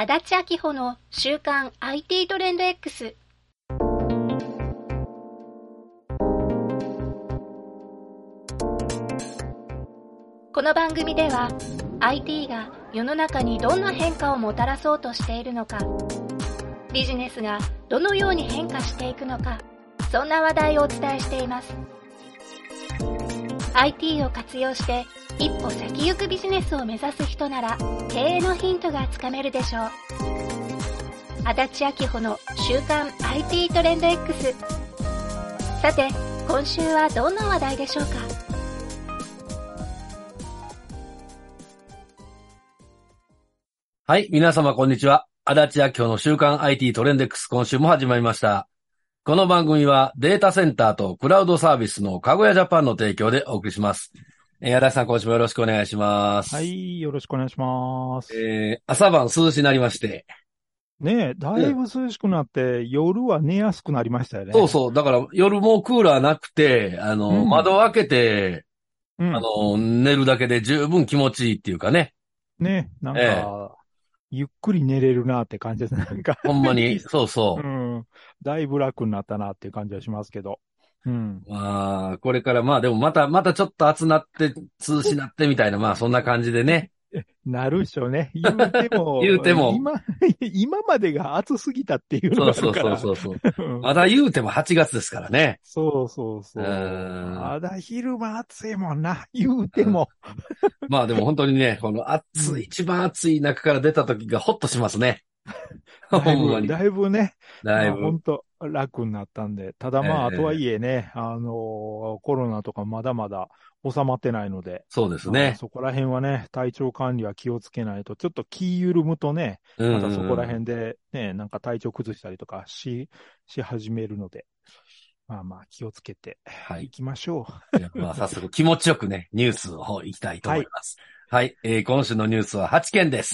足立明穂の週刊 IT トレンド X。この番組では IT が世の中にどんな変化をもたらそうとしているのか、ビジネスがどのように変化していくのか、そんな話題をお伝えしています。IT を活用して一歩先行くビジネスを目指す人なら経営のヒントがつかめるでしょう。足立明穂の週刊 IT トレンド X。 さて今週はどんな話題でしょうか。 はい、皆様こんにちは。足立明穂の週刊 IT トレンド X、 今週も始まりました。この番組はデータセンターとクラウドサービスのかごやジャパンの提供でお送りします。足立さん、今週もよろしくお願いします。 はい、よろしくお願いします。 朝晩涼しになりまして。 ねえ、だいぶ涼しくなって、夜は寝やすくなりましたよね。 そうそう。だから夜もクーラーなくて、窓を開けて、寝るだけで十分気持ちいいっていうかね。 ね、なんか、ゆっくり寝れるなって感じですね。なんかほんまに、そうそう。 だいぶ楽になったなっていう感じはしますけど。 まあ、これからまあでもまたちょっと暑なって、涼しなってみたいな、まあそんな感じでね。 なるでしょうね。言うても。今までが暑すぎたっていうのがあるから。 そう。まだ言うても8月ですからね。 そう。まだ昼間暑いもんな、言うても。 まあでも本当にね、この一番暑い中から出た時がホッとしますね。 だいぶね。 本当楽になったんで。ただまあ、とはいえね、コロナとかまだまだ収まってないので。 そうですね。 そこら辺はね、体調管理は気をつけないと、ちょっと気緩むとね、またそこら辺でね、なんか体調崩したりとかし始めるので。まあ気をつけていきましょう。 じゃあまあ早速気持ちよくね、ニュースをいきたいと思います。はい、今週のニュースは8件です。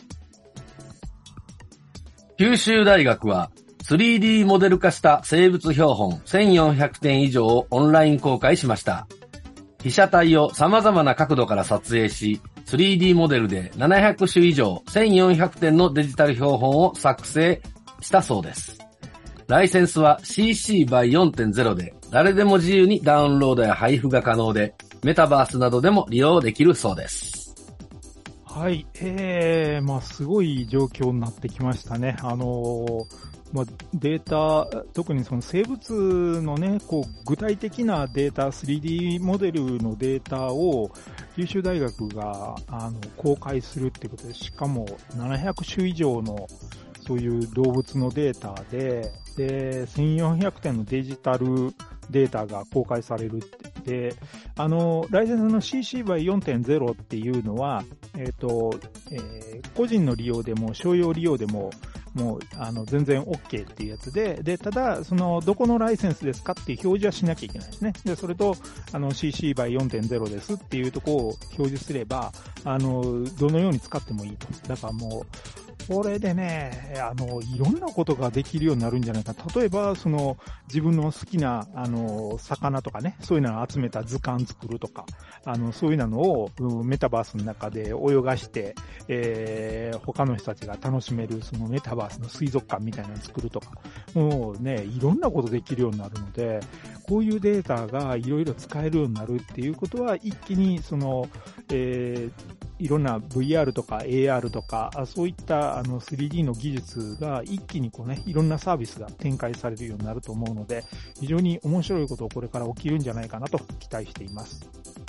九州大学は 3D モデル化した生物標本1400点以上をオンライン公開しました。被写体を様々な角度から撮影し、3D モデルで700種以上1400点のデジタル標本を作成したそうです。ライセンスは CC by 4.0 で誰でも自由にダウンロードや配布が可能で、メタバースなどでも利用できるそうです。 はい、まあすごい状況になってきましたね。まあ、データ、特にその生物のね、こう具体的なデータ、3D モデルのデータを九州大学が公開するっていうことで、しかも700種以上のそういう動物のデータで、1400点のデジタルデータが公開されるって。で、ライセンスの CC by 4.0 っていうのは、個人の利用でも商用利用でも、もう、全然 OK っていうやつで、ただ、どこのライセンスですかっていう表示はしなきゃいけないですね。で、それと、CC by 4.0 ですっていうところを表示すれば、どのように使ってもいいと。だからもう、これでね、いろんなことができるようになるんじゃないか。例えば、自分の好きな、魚とかね、そういうのを集めた図鑑作るとか、そういうのを、メタバースの中で泳がして、他の人たちが楽しめる、そのメタバースの水族館みたいなのを作るとか、もうね、いろんなことできるようになるので、こういうデータがいろいろ使えるようになるっていうことは、一気に、いろんな VR とか AR とか、そういった3D の技術が一気にこうね、いろんなサービスが展開されるようになると思うので、非常に面白いことをこれから起きるんじゃないかなと期待しています。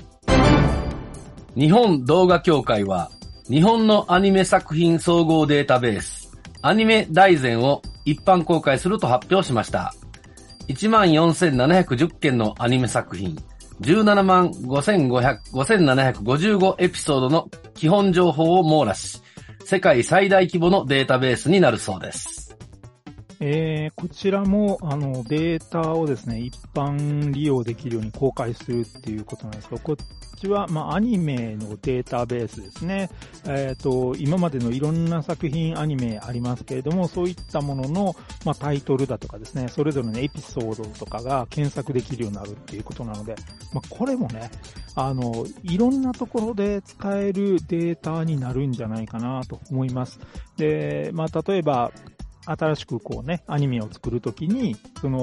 日本動画協会は、日本のアニメ作品総合データベース、アニメ大全を一般公開すると発表しました。14,710 件のアニメ作品、175,755 エピソードの基本情報を網羅し、世界最大規模のデータベースになるそうです。 こちらも、データをですね、一般利用できるように公開するっていうことなんですけど、こっちは、アニメのデータベースですね。今までのいろんな作品アニメありますけれども、そういったものの、タイトルだとかですね、それぞれのエピソードとかが検索できるようになるっていうことなので、これもね、いろんなところで使えるデータになるんじゃないかなと思います。で、例えば、新しくアニメを作るときに、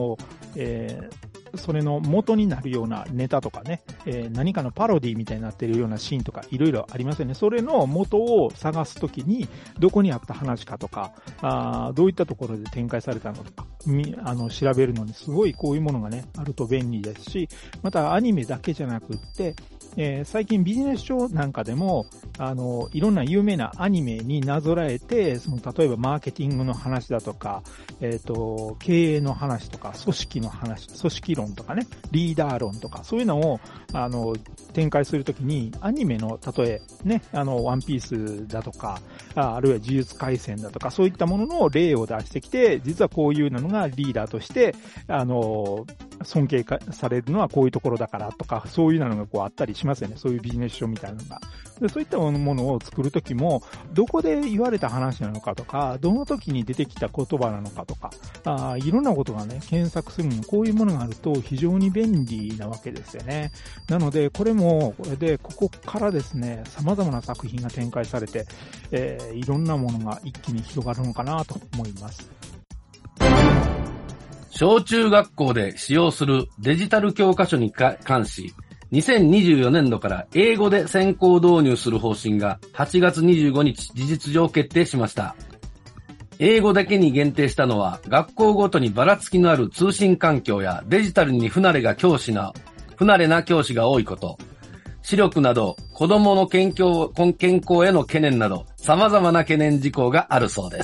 それの元になるようなネタとかね、何かのパロディみたいになっているようなシーンとかいろいろありますよね。それの元を探すときに、どこにあった話かとか、どういったところで展開されたのとか、調べるのにすごいこういうものがね、あると便利ですし、またアニメだけじゃなくって、最近ビジネス書なんかでも、いろんな有名なアニメになぞらえて、例えばマーケティングの話だとか、経営の話とか、組織の話、組織論とかね、リーダー論とか、そういうのを、展開するときに、アニメの、例え、ね、ワンピースだとか、あるいは呪術廻戦だとか、そういったものの例を出してきて、実はこういうのがリーダーとして、尊敬されるのはこういうところだからとか、そういうのがあったりしますよね。そういうビジネス書みたいなのが。で、そういったものを作るときも、どこで言われた話なのかとか、どの時に出てきた言葉なのかとか、いろんなことがね、検索するのにこういうものがあると非常に便利なわけですよね。なので、これで、ここからですね、様々な作品が展開されて、いろんなものが一気に広がるのかなと思います。 小中学校で使用するデジタル教科書に関し、2024年度から英語で先行導入する方針が8月25日事実上決定しました。英語だけに限定したのは学校ごとにばらつきのある通信環境やデジタルに不慣れな教師が多いこと、視力など子供の健康への懸念など様々な懸念事項があるそうです。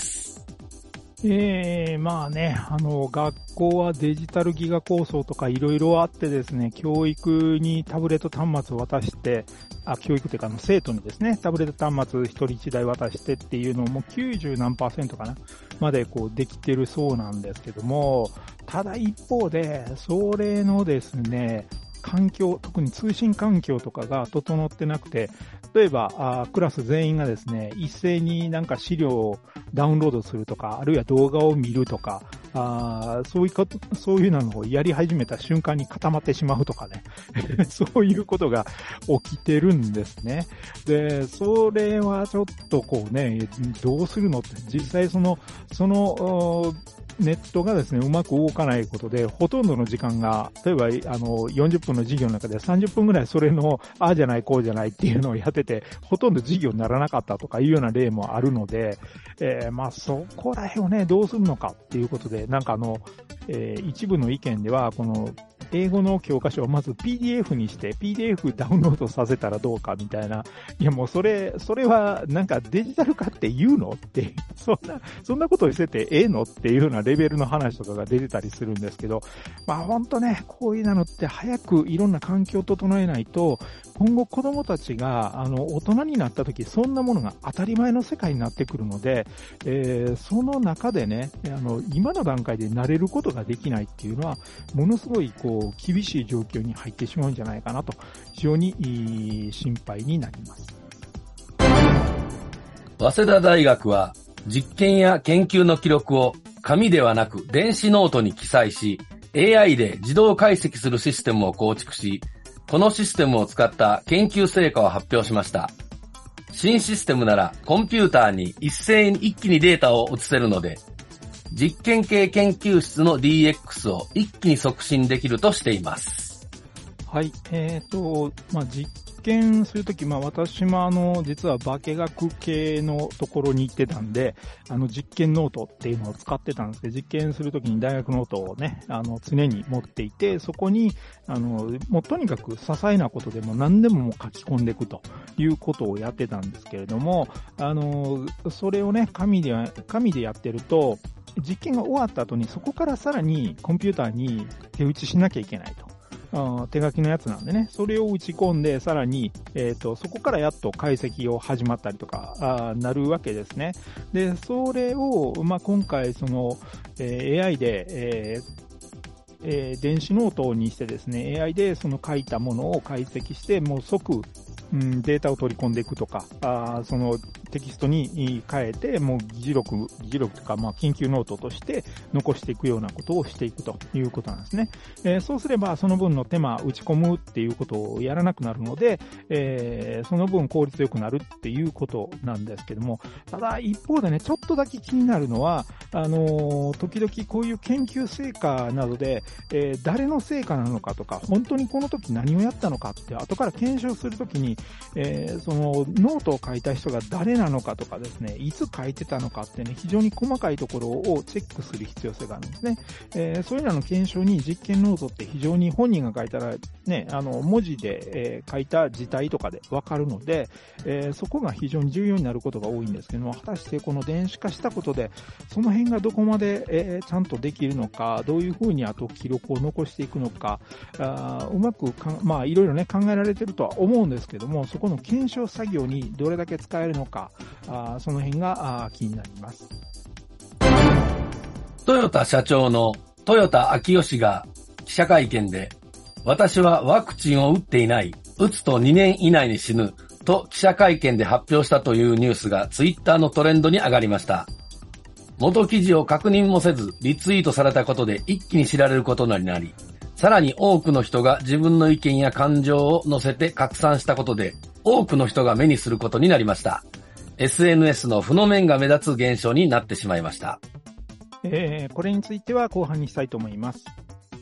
学校はデジタルギガ構想とかいろいろあってですね、教育にタブレット端末を渡して、教育というか生徒にですね、タブレット端末一人一台渡してっていうのも90何%かな、までできてるそうなんですけども、ただ一方で、それのですね、環境、特に通信環境とかが整ってなくて、例えば、クラス全員がですね、一斉になんか資料をダウンロードするとか、あるいは動画を見るとか、そういうのをやり始めた瞬間に固まってしまうとかね。そういうことが起きてるんですね。で、それはちょっとどうするのって、実際ネットがですね、うまく動かないことで、ほとんどの時間が、例えば、40分の授業の中で30分ぐらいそれの、ああじゃない、こうじゃないっていうのをやってて、ほとんど授業にならなかったとかいうような例もあるので、そこら辺をね、どうするのかっていうことで、一部の意見では、英語の教科書をまず PDF にして PDF ダウンロードさせたらどうかみたいな。いやもうそれはデジタル化って言うのって、そんなことをしててのっていうようなレベルの話とかが出てたりするんですけど、ほんとね、こういうのって早くいろんな環境を整えないと、今後子供たちが大人になった時、そんなものが当たり前の世界になってくるので、その中でね、今の段階で慣れることができないっていうのは、ものすごい厳しい状況に入ってしまうんじゃないかなと、非常に心配になります。 早稲田大学は実験や研究の記録を紙ではなく電子ノートに記載し、AI で自動解析するシステムを構築し、このシステムを使った研究成果を発表しました。新システムならコンピューターに一気にデータを移せるので、実験系研究室の DX を一気に促進できるとしています。 はい。実験するとき、私も実は化学系のところに行ってたんで、実験ノートっていうのを使ってたんですけど、実験するときに大学ノートをね、常に持っていて、そこに、もうとにかく些細なことでも何でも書き込んでいくということをやってたんですけれども、それをね、紙でやってると、実験が終わった後にそこからさらにコンピューターに手打ちしなきゃいけないと。 手書きのやつなんでね、それを打ち込んで、さらに、そこからやっと解析を始まったりとか、なるわけですね。で、それを、今回、AI で、電子ノートにしてですね、AI でその書いたものを解析して、もう即、データを取り込んでいくとか、そのテキストに変えて、もう議事録とか、緊急ノートとして残していくようなことをしていくということなんですね。そうすれば、その分の手間、打ち込むっていうことをやらなくなるので、その分効率よくなるっていうことなんですけども、ただ一方でね、ちょっとだけ気になるのは、時々こういう研究成果などで、誰の成果なのかとか、本当にこの時何をやったのかって、後から検証するときに、そのノートを書いた人が誰なのかとかですね、いつ書いてたのかってね、非常に細かいところをチェックする必要性があるんですね。そういうのの検証に実験ノートって非常に本人が書いたらね、文字で、書いた字体とかでわかるので、そこが非常に重要になることが多いんですけども、果たしてこの電子化したことで、その辺がどこまで、ちゃんとできるのか、どういうふうにあと記録を残していくのか、うまくいろいろね、考えられてるとは思うんですけども、そこの検証作業にどれだけ使えるのか、その辺が気になります。 トヨタ社長の豊田章男が記者会見で、私はワクチンを打っていない、打つと2年以内に死ぬと記者会見で発表したというニュースがツイッターのトレンドに上がりました。元記事を確認もせずリツイートされたことで一気に知られることになり、さらに多くの人が自分の意見や感情を載せて拡散したことで、多くの人が目にすることになりました。SNS の負の面が目立つ現象になってしまいました。 これについては後半にしたいと思います。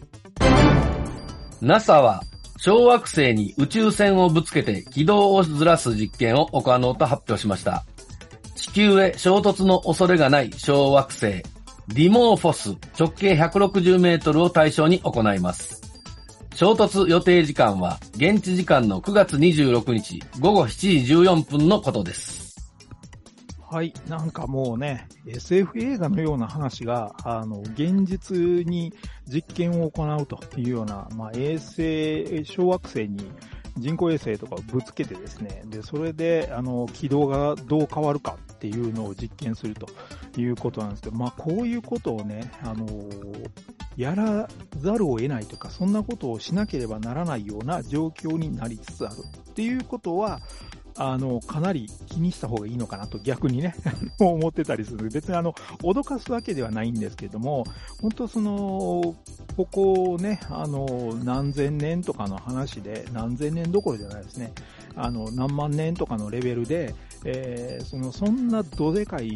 NASA は小惑星に宇宙船をぶつけて軌道をずらす実験を行おうと発表しました。地球へ衝突の恐れがない小惑星、ディモーフォス直径160メートルを対象に行います。衝突予定時間は現地時間の9月26日午後7時14分のことです。 はい。なんかもうね、SF 映画のような話が、現実に実験を行うというような、小惑星に人工衛星とかをぶつけてですね、で、それで、軌道がどう変わるかっていうのを実験するということなんですけど、こういうことをね、やらざるを得ないとか、そんなことをしなければならないような状況になりつつあるっていうことは、かなり気にした方がいいのかなと逆にね、思ってたりする。別に脅かすわけではないんですけども、本当ここね、何千年とかの話で、何千年どころじゃないですね。何万年とかのレベルで、そんなどでかい、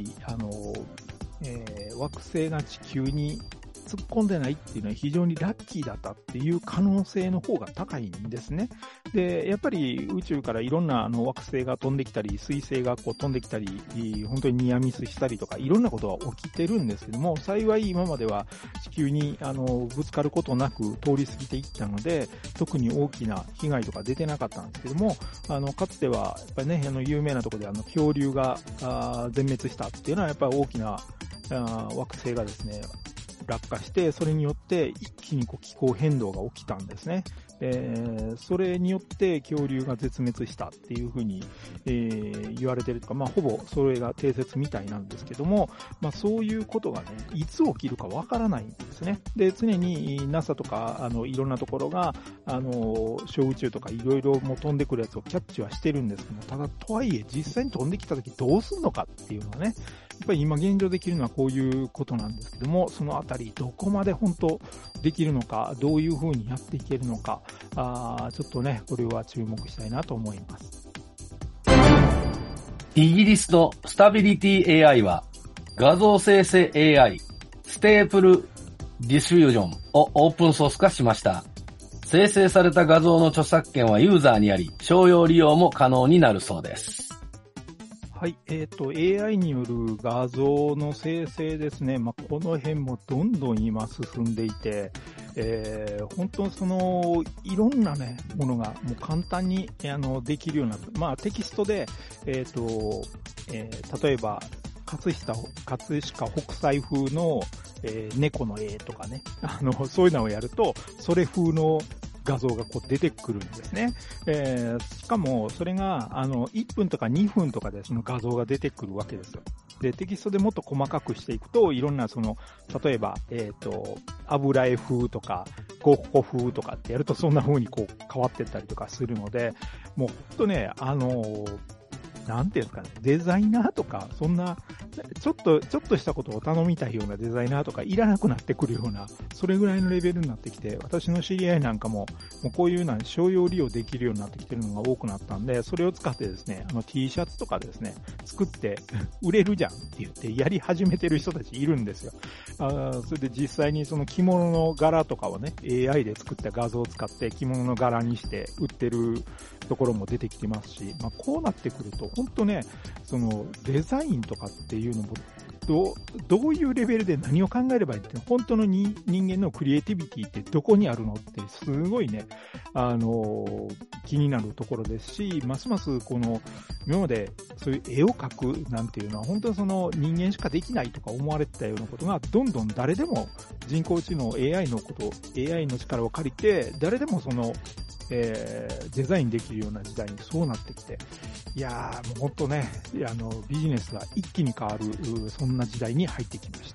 惑星が地球に突っ込んでないっていうのは非常にラッキーだったっていう可能性の方が高いんですね。で、やっぱり宇宙からいろんな惑星が飛んできたり、彗星がこう飛んできたり、本当にニアミスしたりとか、いろんなことが起きてるんですけども、幸い今までは地球にぶつかることなく通り過ぎていったので、特に大きな被害とか出てなかったんですけども、かつてはやっぱりね、有名なところで恐竜が全滅したっていうのはやっぱり大きな惑星がですね、落下して、それによって一気に気候変動が起きたんですね。それによって恐竜が絶滅したっていうふうに、言われてるとか、ほぼそれが定説みたいなんですけども、そういうことがね、いつ起きるかわからないんですね。で、常に NASA とか、いろんなところが、小宇宙とかいろいろもう飛んでくるやつをキャッチはしてるんですけども、ただ、とはいえ実際に飛んできた時どうすんのかっていうのはね、やっぱり今現状できるのはこういうことなんですけども、そのあたりどこまで本当できるのか、どういうふうにやっていけるのか、ちょっとね、これは注目したいなと思います。 イギリスのスタビリティ AI は画像生成 AI ステープルディフュージョンをオープンソース化しました。生成された画像の著作権はユーザーにあり、商用利用も可能になるそうです。 はい。AI による画像の生成ですね。この辺もどんどん今進んでいて、本当いろんなね、ものがもう簡単に、できるようになって、テキストで、例えば、葛飾北斎風の、猫の絵とかね、そういうのをやると、それ風の画像がこう出てくるんですね。しかも、それが、1分とか2分とかでその画像が出てくるわけですよ。で、テキストでもっと細かくしていくと、いろんな例えば、油絵風とか、ゴッホ風とかってやるとそんな風にこう変わってったりとかするので、もうほんとね、なんていうんですかね、デザイナーとか、そんな、ちょっとしたことを頼みたいようなデザイナーとかいらなくなってくるような、それぐらいのレベルになってきて、私の知り合いなんかもうこういうの商用利用できるようになってきてるのが多くなったんで、それを使ってですね、T シャツとかですね、作って売れるじゃんって言ってやり始めてる人たちいるんですよ。それで実際にその着物の柄とかをね、AI で作った画像を使って着物の柄にして売ってるところも出てきてますし、こうなってくると、本当ね、そのデザインとかっていうのもどういうレベルで何を考えればいいって、本当の人間のクリエイティビティってどこにあるのってすごいね、気になるところですし、ますます今までそういう絵を描くなんていうのは本当にその人間しかできないとか思われてたようなことが、どんどん誰でも人工知能 AI の力を借りて、誰でもデザインできるような時代にそうなってきて、いやー、もう本当ね、ビジネスが一気に変わる、そんな時代に入ってきました。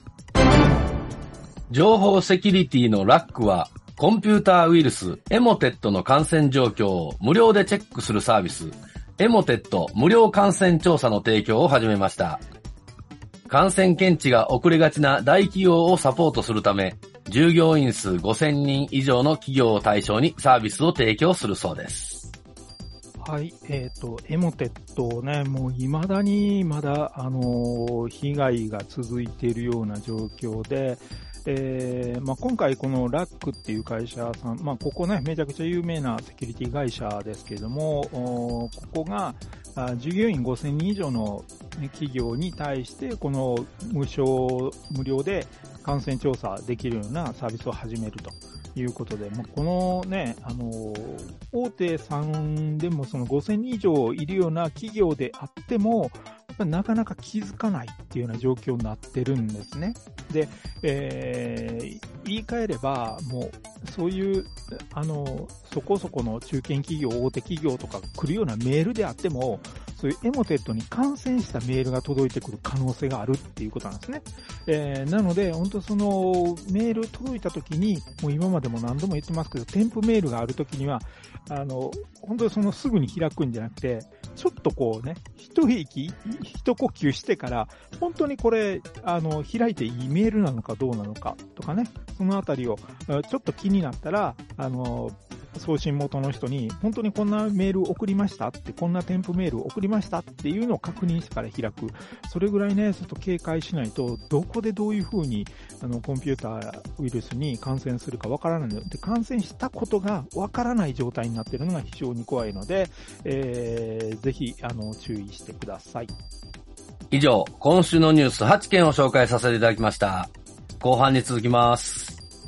情報セキュリティのラックは、コンピューターウイルス、エモテットの感染状況を無料でチェックするサービス、エモテット無料感染調査の提供を始めました。感染検知が遅れがちな大企業をサポートするため、従業員数5000人以上の企業を対象にサービスを提供するそうです。 はい、エモテットね、もう未だにまだ、被害が続いているような状況で、今回このラックっていう会社さん、ここね、めちゃくちゃ有名なセキュリティ会社ですけれども、ここが、従業員5000人以上の、企業に対して、この無料で感染調査できるようなサービスを始めるということで、このね、大手さんでもその5000人以上いるような企業であっても、なかなか気づかないっていうような状況になってるんですね。で、言い換えれば、もう、そういう、そこそこの中堅企業、大手企業とか来るようなメールであっても、そういうエモテットに感染したメールが届いてくる可能性があるっていうことなんですね。なので、本当そのメール届いた時に、もう今までも何度も言ってますけど、添付メールがある時には、本当にすぐに開くんじゃなくて、ちょっとこうね、一呼吸してから、本当にこれ、開いていいメールなのかどうなのかとかね、そのあたりを、ちょっと気になったら、送信元の人に、本当にこんなメール送りましたって、こんな添付メール送りましたっていうのを確認してから開く。それぐらいね、ちょっと警戒しないと、どこでどういう風に、コンピューターウイルスに感染するかわからないので、感染したことがわからない状態になっているのが非常に怖いので、ぜひ、注意してください。 以上、今週のニュース8件を紹介させていただきました。後半に続きます。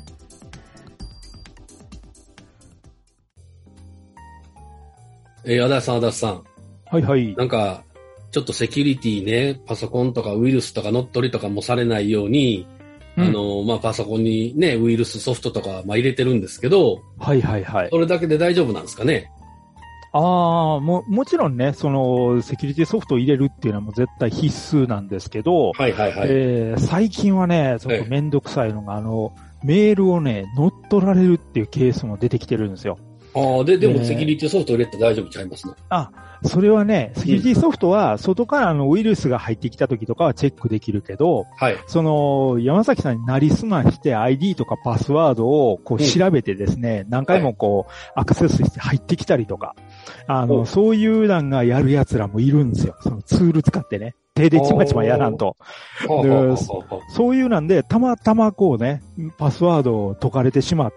足立さん。 はいはい。 なんか、ちょっとセキュリティね、パソコンとかウイルスとか乗っ取りとかもされないように、パソコンにね、ウイルスソフトとか、入れてるんですけど、 はいはいはい。 それだけで大丈夫なんですかね？ もちろんね、セキュリティソフトを入れるっていうのはもう絶対必須なんですけど、 はいはいはい。 最近はね、ちょっとめんどくさいのが、メールをね、乗っ取られるっていうケースも出てきてるんですよ。 でもセキュリティソフト入れて大丈夫ちゃいますね。 それはね、セキュリティソフトは外からウイルスが入ってきた時とかはチェックできるけど、 はい。 山崎さんになりすまして ID とかパスワードをこう調べてですね、何回もこうアクセスして入ってきたりとか、そういう欄がやる奴らもいるんですよ。そのツール使ってね。手でちまちまやらんと。そういうなんで、たまたまこうね、パスワードを解かれてしまって、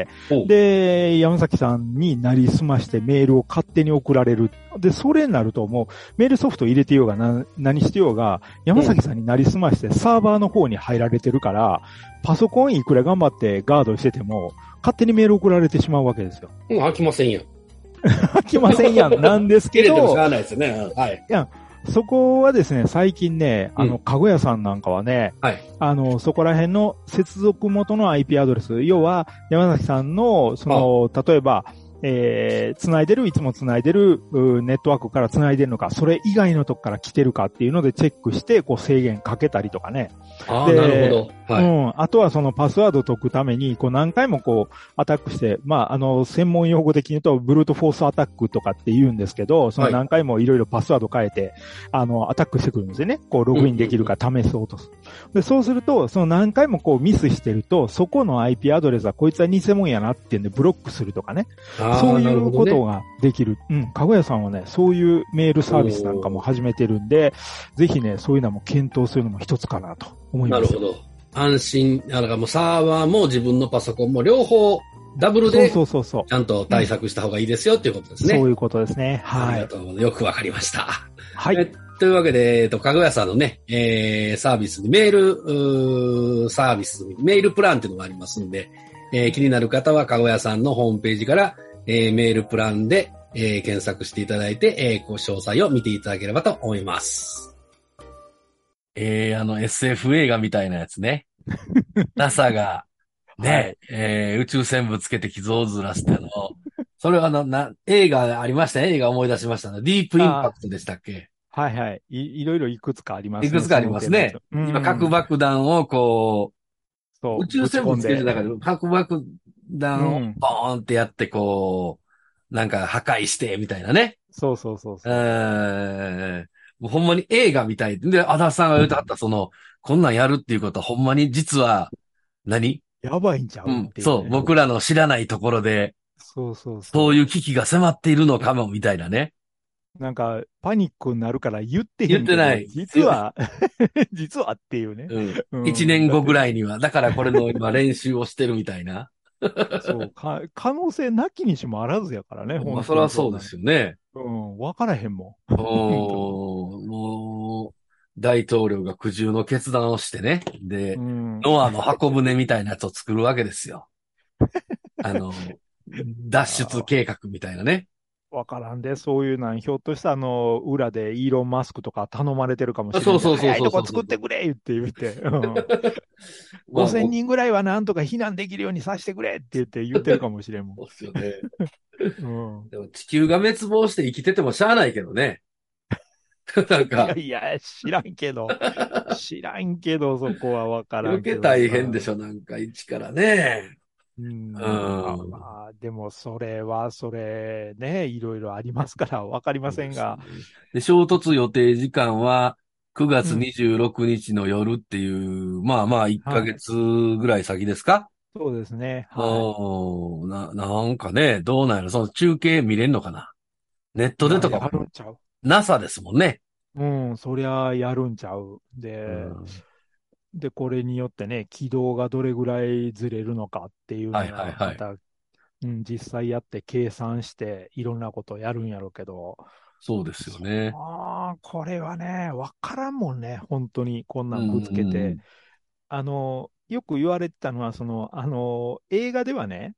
で、山崎さんになりすましてメールを勝手に送られる。で、それになるともう、メールソフト入れてようが何してようが、山崎さんになりすましてサーバーの方に入られてるから、パソコンいくら頑張ってガードしてても、勝手にメール送られてしまうわけですよ。 飽きませんやん。 飽きませんやん。なんですけど。 入れてもしゃあないですよね。はい。 そこはですね、最近ね、 うんかごやさんなんかはね、 はい。 そこら辺の接続元の IP アドレス、要は、山崎さんの、例えば、いつも繋いでる、ネットワークから繋いでるのか、それ以外のとこから来てるかっていうのでチェックして、こう制限かけたりとかね。 ああ、なるほど。はい。 あとはそのパスワード解くために、こう何回もこうアタックして、専門用語的に言うと、ブルートフォースアタックとかって言うんですけど、その何回もいろいろパスワード変えて、アタックしてくるんですよね。こうログインできるか試そうとする。で、そうすると、その何回もこうミスしてると、そこの IP アドレスはこいつは偽物やなってんでブロックするとかね。そういうことができる。かごやさんはね、そういうメールサービスなんかも始めてるんで、ぜひね、そういうのも検討するのも一つかなと思います。 なるほど。安心、だからもうサーバーも自分のパソコンも両方ダブルで、ちゃんと対策した方がいいですよっていうことですね。 そういうことですね。はい。 ありがとうございます。よくわかりました。 はい。 というわけで、かごやさんのね、サービスにメール、サービス、メールプランっていうのがありますんで、気になる方はかごやさんのホームページから、メールプランで、検索していただいて、詳細を見ていただければと思います。SF 映画みたいなやつね。NASA が、ね、はい宇宙船ぶつけて傷をずらすってそれは映画ありましたね。映画思い出しましたね。ディープインパクトでしたっけ？ はいはい。いろいろいくつかありますね。 いくつかありますね。今、核爆弾をこう、宇宙船ぶつけてなかった。核爆弾をボーンってやってこう、なんか破壊してみたいなね。 そう。 もうほんまに映画みたい。で、足立さんが言うとあった、こんなんやるっていうことはほんまに実はやばいんちゃうっていう、ね。 そう、僕らの知らないところで、そういう危機が迫っているのかも、みたいなね。 なんか、パニックになるから言ってへんけど。 言ってない。 実はっていうね。 1年後ぐらいには。だからこれの今練習をしてるみたいな。 そう、可能性なきにしもあらずやからね、 まあ、それはそうですよね。 わからへんもん。もう、大統領が苦渋の決断をしてね。で、ノアの箱舟みたいなやつを作るわけですよ。脱出計画みたいなね。 わからんで、そういうなん、ひょっとした裏でイーロン・マスクとか頼まれてるかもしれない。 そう。 早いとこ作ってくれ言って。5000人ぐらいはなんとか避難できるようにさせてくれって言ってるかもしれんもん。 そうですよね。でも地球が滅亡して生きててもしゃあないけどね。なんか。 いや、知らんけど、そこはわからんけど。 余計大変でしょ、なんか一からね。 でもそれはね、いろいろありますからわかりませんが。 で、衝突予定時間は9月26日の夜っていう、1ヶ月ぐらい先ですか？ そうですね。 なんかね、どうなんやろ、その中継見れんのかな？ネットでとか。 やるんちゃう。 NASA ですもんね。 そりゃやるんちゃう。で、これによってね、軌道がどれぐらいずれるのかっていうのは、また、実際やって計算して、いろんなことをやるんやろうけど。 そうですよね。 これはね、わからんもんね、本当に、こんなんぶつけて。よく言われてたのは、映画ではね、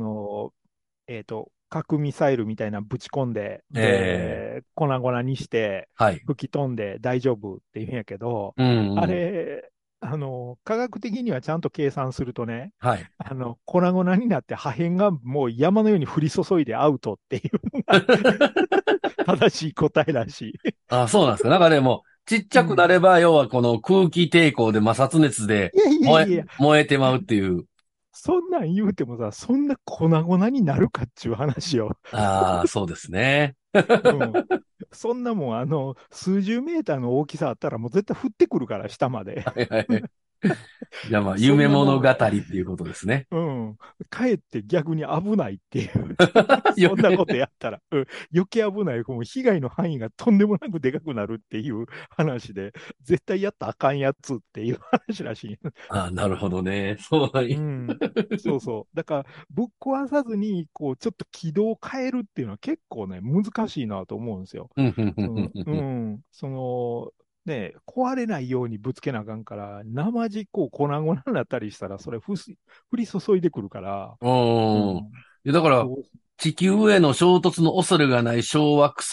核ミサイルみたいなぶち込んで、粉々にして、吹き飛んで大丈夫って言うんやけど、あれ、科学的にはちゃんと計算するとね、粉々になって破片がもう山のように降り注いでアウトっていうのが正しい答えらしい。 そうなんですか。なんかでも、ちっちゃくなれば、要はこの空気抵抗で摩擦熱で燃えてまうっていう。 そんなん言うてもさ、そんな粉々になるかっちゅう話よ。 そうですね。 そんなもん、数十メーターの大きさあったらもう絶対降ってくるから、下まで。 じゃあ夢物語っていうことですね。 かえって逆に危ないっていう。そんなことやったら、余計危ない。もう被害の範囲がとんでもなくでかくなるっていう話で、絶対やったらあかんやつっていう話らしい。 なるほどね。そうそう。だから、ぶっ壊さずに、ちょっと軌道を変えるっていうのは結構ね、難しいなと思うんですよ。ね、壊れないようにぶつけなあかんから、生地粉々になったりしたら、それ降り注いでくるから。 だから、地球への衝突の恐れがない小惑星っ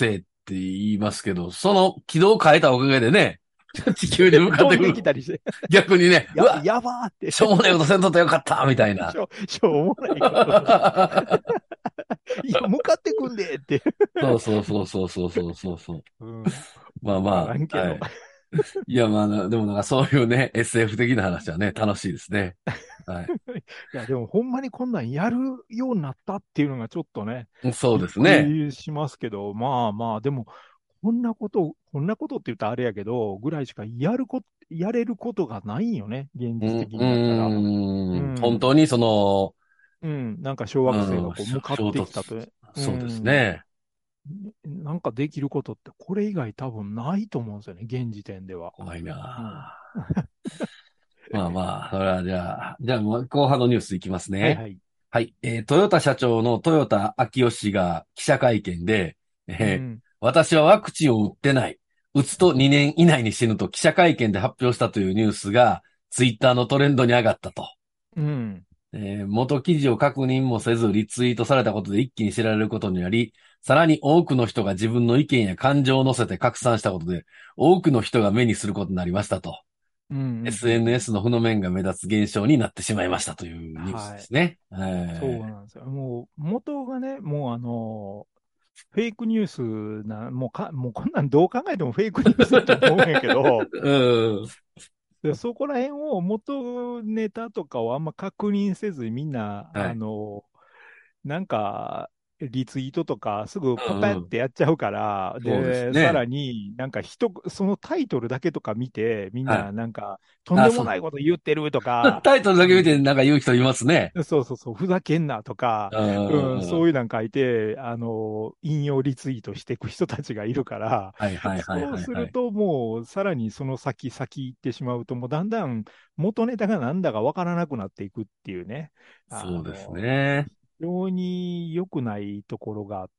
って言いますけど、その軌道を変えたおかげでね、地球に向かってく飛んでる。 きたりして、 逆にね、うわ、 やばーって。 しょうもないことせんとってよかった、みたいな。 しょうもないことです。いや、向かってくんでって。 そうそうそうそうそうそうそうそう。 うん。 まあわからまあ、 んけど。 はい。いやまあな、でもなんかそういうね、SF 的な話はね、楽しいですね。はい。 いや、でもほんまにこんなんやるようになったっていうのがちょっとね、 そうびっですね。 くりしますけど、まあまあ、でも、こんなことって言ったらあれやけど、ぐらいしかやれることがないんよね、現うん、 実的にやったら。う本当ん。 にその、 うん。なんか小惑星がこう向かってきたと。うそうですん。 ね。 なんかできることってこれ以外多分ないと思うんですよね、現時点では。 怖いうん。 な。まあまあ、それはじゃあもう後半のニュースいきますね。 はいはい。 はい。トヨタ社長の豊田章男氏が記者会見で、 うん。 私はワクチンを打ってない。打つと2年以内に死ぬと記者会見で発表したというニュースが、ツイッターのトレンドに上がったと。 うん。 元記事を確認もせずリツイートされたことで一気に知られることになり、さらに多くの人が自分の意見や感情を乗せて拡散したことで、多くの人が目にすることになりましたと。 うん。うん。うん。 SNS の負の面が目立つ現象になってしまいましたというニュースではい。 すね。 そうなんですよ。もう、元がね、もうフェイクニュースもうこんなんどう考えてもフェイクニュースだと思うんやけど、 うん。 でそこら辺を元ネタとかをあんま確認せずにみんな、 はい。 なんか、リツイートとかすぐパパっうんうん。 てやっちゃうから、 そうですで、さね。 らになんかそのタイトルだけとか見て、みんはい。 ななんか、とんであ、 もそう。 ないこと言ってるとか、 タイトルだけ見てなんか言う人いますね。 そうそうそう、ふざけんなとか、 うんうんうん、 うん。 そういうの書いて、引用リツイートしていく人たちがいるから、 はいはいはいそうはいはい。 するともう、さらにその先行ってしまうと、もうだんだん元ネタがなんだかわからなくなっていくっていうね、 そうですね。 非常に良くないところがあって、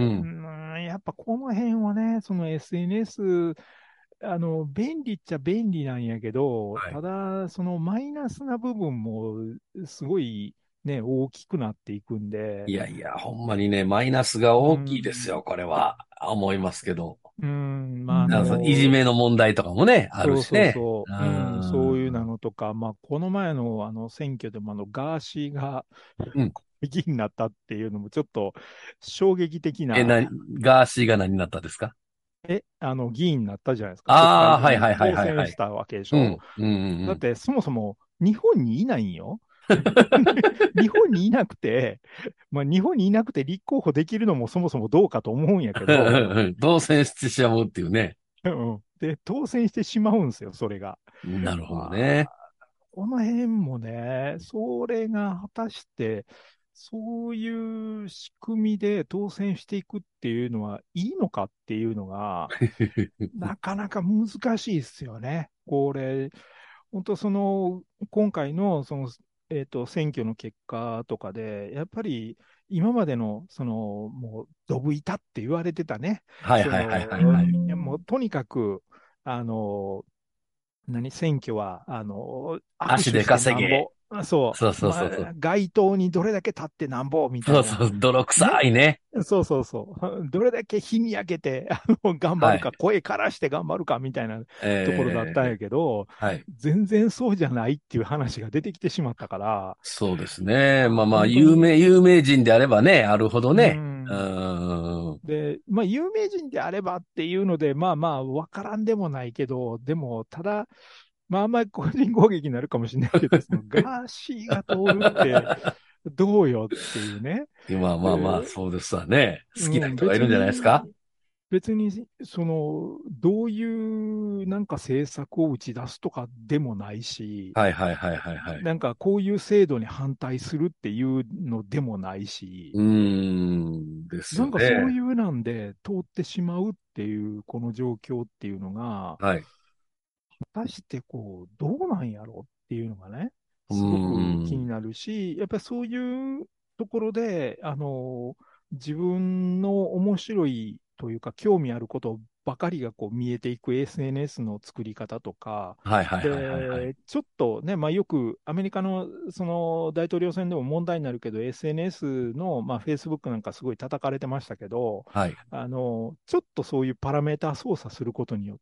うん。 やっぱこの辺はね、その SNS、便利っちゃ便利なんやけど、 はい。 ただ、そのマイナスな部分もすごいね、大きくなっていくんで、 いやいや、ほんまにね、マイナスがう大きいですん、 よ、これは。思いますけど。 まあ、 いじめの問題とかもね、あるそうそうしね。 そう、そういうなのとか、まあ、この前の選挙でもガーシーがうん。 議員になったっていうのもちょっと衝撃的え、 な、 ガーシーが何になったんですか？ 議員になったじゃないですか。国会ああー、はいにはいはい当はいはい。 選したわけでしょ。 うん、うん、うんうん。 だってそもそも日本にいないんよ。日本にいなくて、まあ、日本にいなくて立候補できるのもそもそもどうかと思うんやけど、 当選してしまうっていうね。 うん。で、当選してしまうんですよ、それが。 なるほどまあ、 ね。 この辺もね、それが果たして、そういう仕組みで当選していくっていうのはいいのかっていうのが、なかなか難しいですよね。これ、本当今回の選挙の結果とかで、やっぱり今までの、もう、ドブ板って言われてたね、 はいはいはいはいはい。 いやもう、とにかく、あの、選挙は、握足で手して稼げ。 なんぼ、そそうそうまあ、 そうそう。 街頭にどれだけ立ってなんぼみたいな、 そうそう、泥臭ね、 いね。 そうそうそう。どれだけ日に焼けて、頑張はい。 るか、声からして頑張るかみたいなところだったんやけど、 はい。 全然そうじゃないっていう話が出てきてしまったから、 そうですね。まあまあ、 本当に、 有名人であればね、あるほどうね。うん。 ーん。 で、まあ、有名人であればっていうので、まあまあ、わからんでもないけど、でも、ただ、まあ、あんまり個人攻撃になるかもしれないけど、そのガーシーが通るって、どうよっていうね。 まあまあまあ、 で、 そうですわね。好きなうん、 人がいるんじゃないですか？ 別に、どういうなんか政策を打ち出すとかでもないし、 はいはいはいはいはい。 なんかこういう制度に反対するっていうのでもないし、 うーん、ですなんかそうよね。 いうなんで通ってしまうっていうこの状況っていうのが、 はい。 果たしてこう、どうなんやろうっていうのがね、 うーすごく気にん。 なるし、やっぱりそういうところで、自分の面白いというか、興味あることばかりがこう見えていく SNS の作り方とか、 はいはいはいはい、はい。 で、ちょっとね、まあよくアメリカのその大統領選でも問題になるけど、SNS の、まあ Facebook なんかすごい叩かれてましたけど、 はい。 ちょっとそういうパラメータ操作することによって、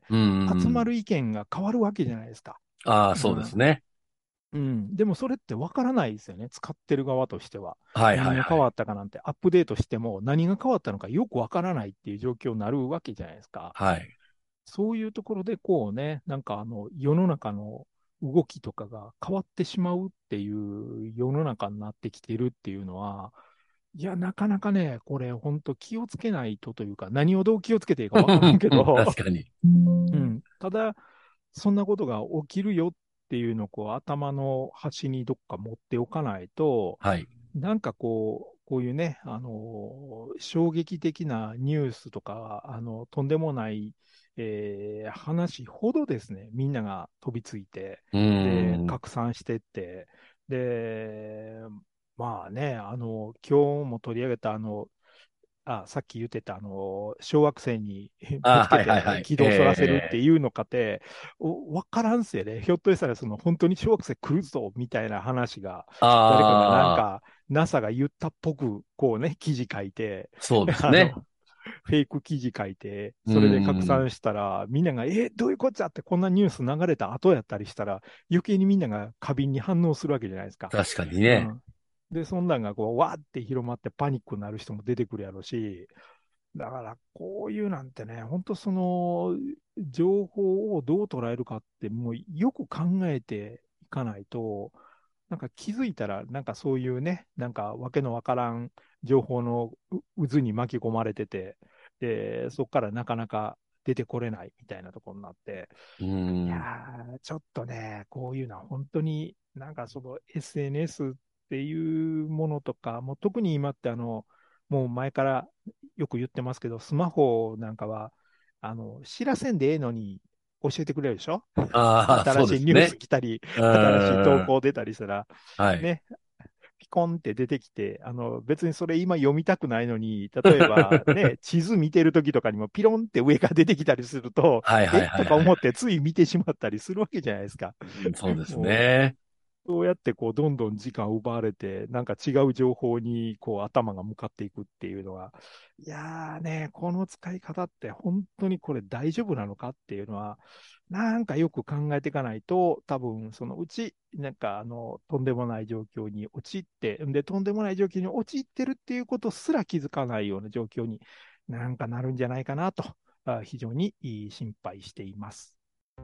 うんうんうん。 集まる意見が変わるわけじゃないですか。 ああ、そうですうん。 ね。 うん。でもそれってわからないですよね。使ってる側としては。 はいはいはい。 何が変わったかなんて、アップデートしても何が変わったのかよくわからないっていう状況になるわけじゃないですか。 はい。 そういうところでこうね、なんか世の中の動きとかが変わってしまうっていう世の中になってきてるっていうのは、いや、なかなかね、これ本当気をつけないとというか、何をどう気をつけていいかわからんけど、 確かに。 うん。ただ、そんなことが起きるよっていうのをこう頭の端にどっか持っておかないと、 はい。 なんかこういうね、衝撃的なニュースとか、とんでもない、話ほどですね、みんなが飛びついて、 うーで、 ん。 拡散してって、で、まあね、今日も取り上げたさっき言ってた、小惑星にぶああ、 つけはいはいはい。 て軌道をそらせるっていうのかって、わからんせね。ひょっとしたら、本当に小惑星来るぞ、みたいな話が、誰かがなんああ、 か、NASA が言ったっぽく、こうね、記事書いて、 そうですあの、 ね。 フェイク記事書いて、 うーそれで拡ん。 散したら、みんなが、どういうこっちゃって、こんなニュース流れた後やったりしたら、余計にみんなが過敏に反応するわけじゃないですか。 確かにね。 うん。で、そんなんがこう、わーって広まってパニックになる人も出てくるやろうし、だから、こういうなんてね、本当情報をどう捉えるかって、もうよく考えていかないと、なんか気づいたら、なんかそういうね、なんかわけのわからん情報の渦に巻き込まれてて、で、そこからなかなか出てこれないみたいなところになって、 うーいん。 やちょっとね、こういうのは本当になんかSNS っていうものとか、もう特に今ってもう前からよく言ってますけど、スマホなんかは、知らせんでええのに教えてくれるでしょ。 ああ、 新そうしいニュースですね。 来たり、 う新しい投ーん。 稿出たりしたら、 はい。 ね、ピコンって出てきて、別にそれ今読みたくないのに、例えばね、地図見てるときとかにもピロンって上が出てきたりすると、 はいはいはいはい。 とか思ってつい見てしまったりするわけじゃないですか。 うんそうですもね。 う、そうやってこう、どんどん時間を奪われて、なんか違う情報にこう、頭が向かっていくっていうのは、いやーね、この使い方って本当にこれ大丈夫なのかっていうのは、なんかよく考えていかないと、多分そのうち、なんかとんでもない状況に陥って、で、とんでもない状況に陥ってるっていうことすら気づかないような状況になんかなるんじゃないかなと、非常に心配しています。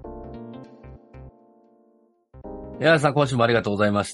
柳井さん、今週もありがとうございました。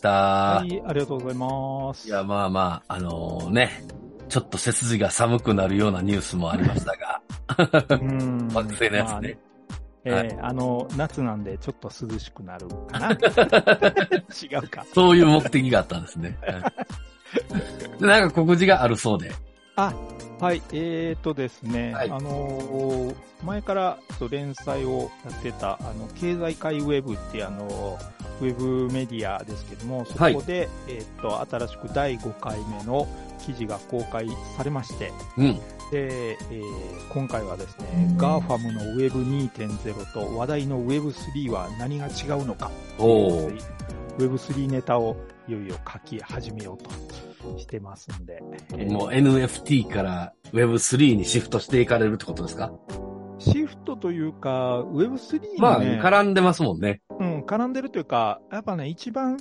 はい、ありがとうございまいや、 す。 まあまあ、ちょっと背筋が寒くなるようなニュースもありましたが。 うー惑ん、 星のやつね。 まあね、 はい。 夏なんでちょっと涼しくなるかな。違うか。 そういう目的があったんですね。はい。で、なんか告示があるそうで。 あ、はい、ですね、 はい。 前から連載をやってた、経済界ウェブっていうウェブメディアですけども、そはい。 こで、新しく第5回目の記事が公開されまして、 うん。 で、今回はですね、GAFAM の Web2.0 と話題の Web3 は何が違うのかっていうおー。 Web3 ネタをいよいよ書き始めようとしてますんで、 もう NFT から Web3 にシフトしていかれるってことですか？ シフトというか、Web3 まあ、 のね、 絡んでますもんね。 絡んでるというか、やっぱね、一番、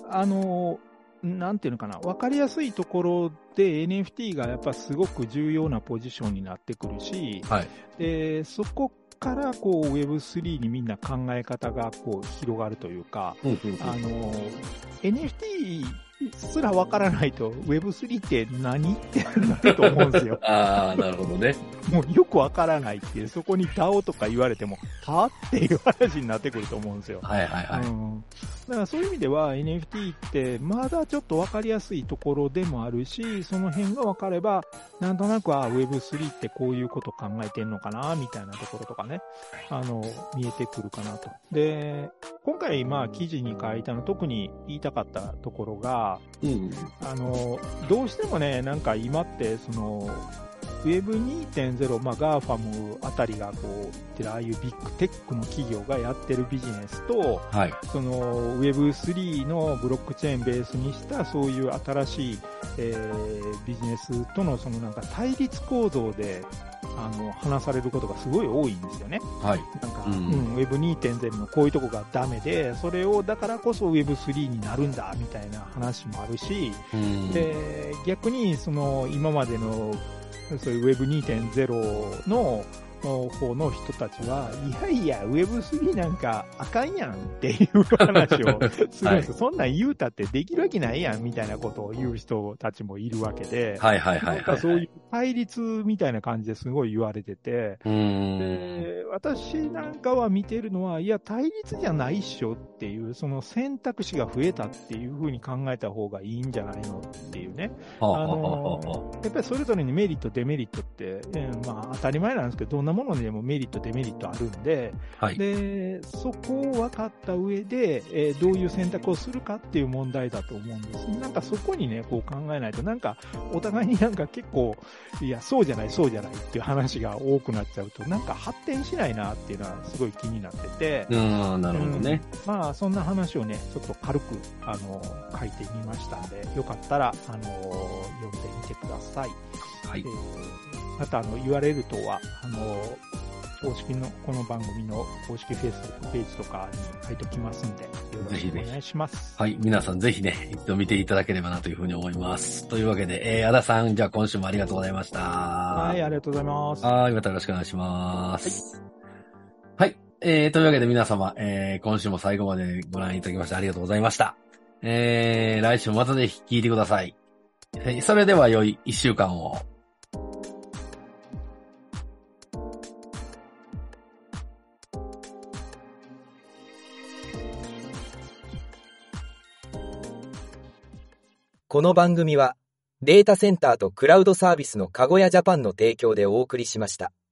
なんていうのかな、わかりやすいところで NFT がやっぱすごく重要なポジションになってくるし、 はい。 そこからこう Web3 にみんな考え方がこう広がるというか、 うんうんうん。 NFT すらわからないと Web3 って何ってなると思うんですよ。 ああ、なるほどね。 もうよくわからないっていう、そこに DAO とか言われても、はっていう話になってくると思うんですよ。 はいはいはい。 だからそういう意味では NFT ってまだちょっとわかりやすいところでもあるし、その辺がわかれば、なんとなくWeb3 ってこういうこと考えてんのかな、みたいなところとかね、見えてくるかなと。で、今回記事に書いたの特に言いたかったところが、 うん。 どうしてもね、なんか今って Web 2.0、GAFAM あたりがこう、言ってるああいうビッグテックの企業がやってるビジネスと、 はい。 その Web3 のブロックチェーンベースにしたそういう新しい、ビジネスとのそのなんか対立構造で、話されることがすごい多いんですよね。 はい。 なんか、 うん Web2.0 のこういうとこがダメで、それをだからこそ Web3 になるんだ、みたいな話もあるし、で、逆にその今までのそういう Web2.0 の方の人たちは、いやいや、Web3 なんかあかんやんっていう話をするんですよ。そんなん言うたってできるわけないやんみたいなことを言う人たちもいるわけで、 はいはいはいはい。 なんかそういう対立みたいな感じですごい言われてて、で私なんかは見てるのは、いや、対立じゃないっしょっていう、その選択肢が増えたっていうふうに考えた方がいいんじゃないのっていうね。やっぱりそれぞれにメリット、デメリットって、当たり前なんですけど、どんなものにでもメリット、デメリットあるんで、 はい、 で、そこを分かった上で、どういう選択をするかっていう問題だと思うんです。なんかそこにね、こう考えないと、なんかお互いになんか結構、いや、そうじゃないっていう話が多くなっちゃうと、なんか発展しないなっていうのはすごい気になってて。 なるほどね。 そんな話をね、ちょっと軽く、書いてみましたんで、よかったら、読んでみてください。 はい。 また、URL 等は、公式の、この番組の公式 Facebook ページとかに書いておきますんで、よろしくお願いします。 はい。皆さんぜひね、一度見ていただければなというふうに思います。というわけで、足田さん、じゃあ今週もありがとうございました。 はい、ありがとうございます。 はい、またよろしくお願いします。はい。というわけで皆様、今週も最後までご覧いただきましてありがとうございました。来週もまたぜひ聞いてください。それでは良い一週間を。 この番組はデータセンターとクラウドサービスのかごやジャパンの提供でお送りしました。